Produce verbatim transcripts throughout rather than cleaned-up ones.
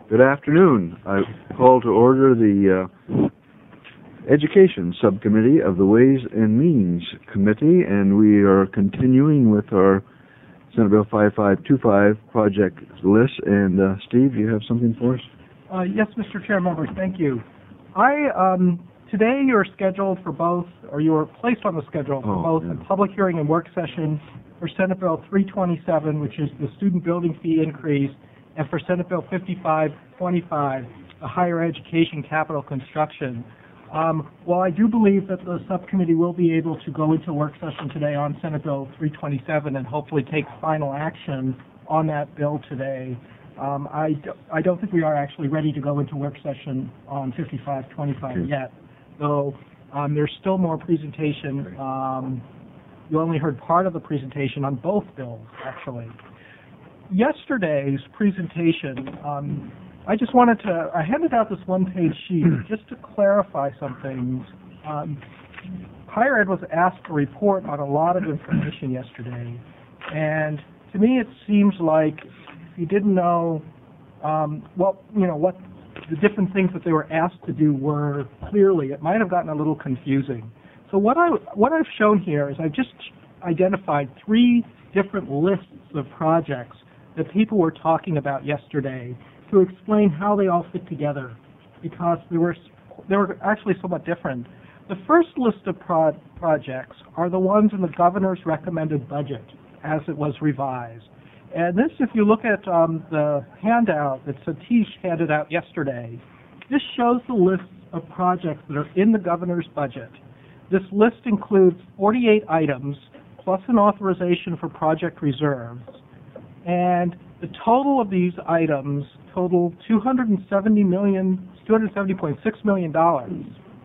Good afternoon. I call to order the uh, Education Subcommittee of the Ways and Means Committee, and we are continuing with our Senate Bill five five two five project list. And uh, Steve, you have something for us? Uh, yes, Mister Chair, members, thank you. I um, today you are scheduled for both, or you are placed on the schedule for oh, both yeah. a public hearing and work session for Senate Bill three twenty-seven, which is the student building fee increase, and for Senate Bill fifty-five twenty-five, the higher education capital construction. Um, while I do believe that the subcommittee will be able to go into work session today on Senate Bill three twenty-seven and hopefully take final action on that bill today, um, I, do, I don't think we are actually ready to go into work session on fifty-five twenty-five Okay. yet, though um, there's still more presentation. Um, you only heard part of the presentation on both bills, actually. Yesterday's presentation, um, I just wanted to, I handed out this one-page sheet just to clarify some things. Um, Higher Ed was asked to report on a lot of information yesterday, and to me it seems like if you didn't know um, what, you know, what the different things that they were asked to do were clearly, it might have gotten a little confusing. So what, I, what I've shown here is I've just identified three different lists of projects that people were talking about yesterday to explain how they all fit together, because they were they were actually somewhat different. The first list of pro projects are the ones in the governor's recommended budget as it was revised. And this, if you look at um, the handout that Satish handed out yesterday, this shows the list of projects that are in the governor's budget. This list includes forty-eight items plus an authorization for project reserves. And the total of these items total two hundred seventy million, two hundred seventy point six million dollars.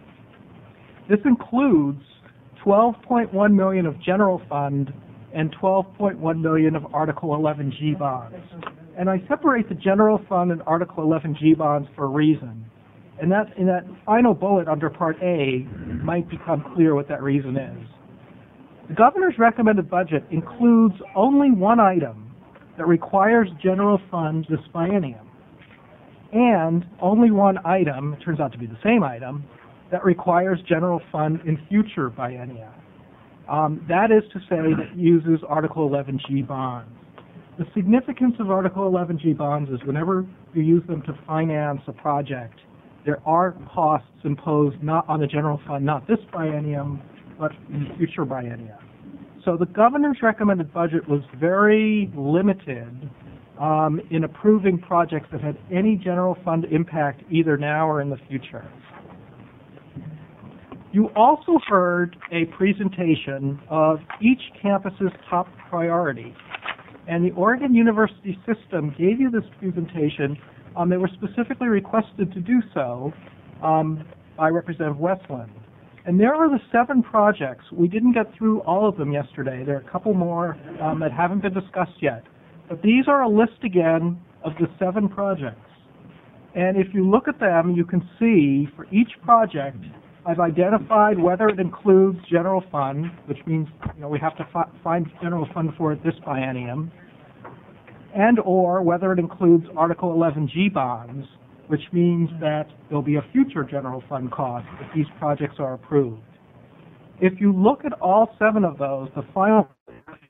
This includes twelve point one million dollars of general fund and twelve point one million dollars of Article eleven G bonds. And I separate the general fund and Article eleven G bonds for a reason. And that in that final bullet under Part A might become clear what that reason is. The governor's recommended budget includes only one item that requires general fund this biennium, and only one item, it turns out to be the same item, that requires general fund in future biennia. Um, that is to say that it uses Article eleven G bonds. The significance of Article eleven G bonds is whenever you use them to finance a project, there are costs imposed not on the general fund, not this biennium, but in future biennia. So the governor's recommended budget was very limited um, in approving projects that had any general fund impact either now or in the future. You also heard a presentation of each campus's top priority. And the Oregon University System gave you this presentation. Um, they were specifically requested to do so um, by Representative Westland. And there are the seven projects. We didn't get through all of them yesterday. There are a couple more um, that haven't been discussed yet. But these are a list again of the seven projects. And if you look at them, you can see for each project, I've identified whether it includes general fund, which means you know we have to fi find general fund for it this biennium, and or whether it includes Article eleven G bonds, which means that there'll be a future general fund cost if these projects are approved. If you look at all seven of those, the final